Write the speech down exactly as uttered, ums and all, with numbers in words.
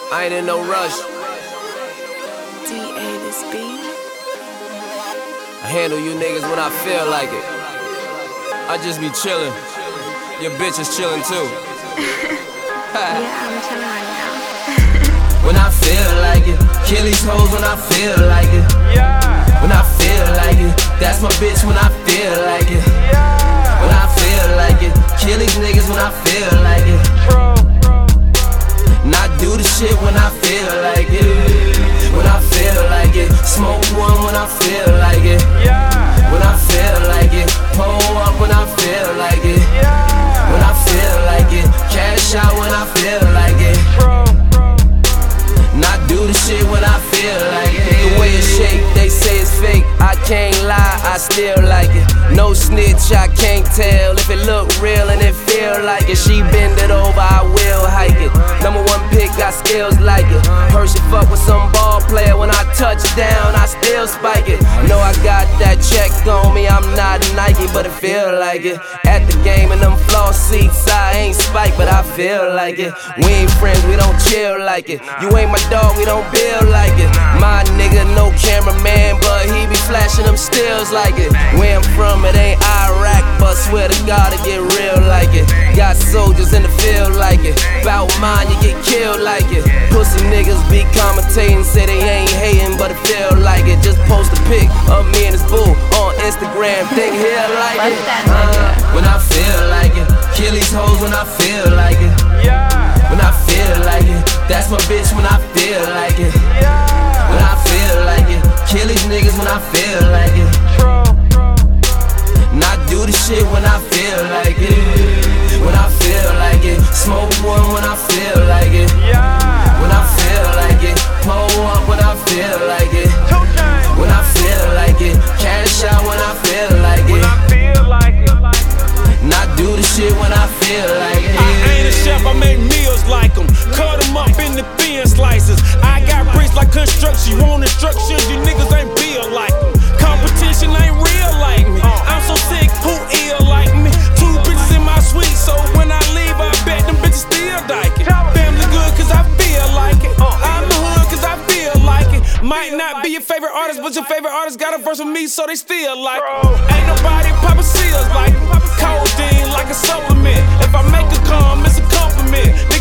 I ain't in no rush. D A this beat. I handle you niggas when I feel like it. I just be chillin'. Your bitch is chillin' too. Yeah, I'm chillin' right now. When I feel like it, kill these hoes when I feel like it. When I feel like it, that's my bitch when I feel like it. When I feel like it, kill these niggas when I feel like it. And I do the shit when I feel like it. When I feel like it, smoke one when I feel like it. When I feel like it, pull up when I feel like it. When I feel like it, cash out when I feel like it. And I do the shit when I feel like it. The way it shake, they say it's fake. I can't lie, I still like it. No snitch, I can't tell if it look real and it feel like it. She bend it over, I will hike it. Number one pick, got skills like it. Heard she fuck with some ball player. When I touch down, I still spike it. Know I got that check on me, I'm not Nike, but it feel like it. At the game in them floor seats, I ain't spike, but I feel like it. We ain't friends, we don't chill like it. You ain't my dog, we don't build like it. My nigga, no cameraman, but he be flashing them stills like it. Where I'm from, it ain't Iraq, but swear to God, it get real like it. Got soldiers in the field like it. Bout mine, you get killed like it. Pussy niggas be commentating, say they ain't hating, but it feel like it. Just post a pic of me and this boo on Instagram, think here like it. Uh, when I feel like it, kill these hoes when I feel like it. When I feel like it, that's my bitch when I feel like it. When I feel like it, kill these niggas when I feel like it. And I do the shit when I feel like it. When I feel like it, smoke one when I feel like it. When I feel like it, pull up when I feel like it. When I feel like it, cash out when I feel like it. And I do the shit when I feel like it. I ain't a chef, I make meals like them. Cut them up in the thin slices. I got bricks like construction. You want instructions, you niggas ain't built like them. Competition ain't real like me. I'm so sick, who ill like me? Two bitches in my suite, so when I leave, I bet them bitches still dyking. Family good, cause I feel like it. I'm the hood, cause I feel like it. Might not be your favorite artist, but your favorite artist got a verse with me, so they still like it. Ain't nobody poppin' seals like it. Codeine like a supplement. If I make a come, it's a compliment.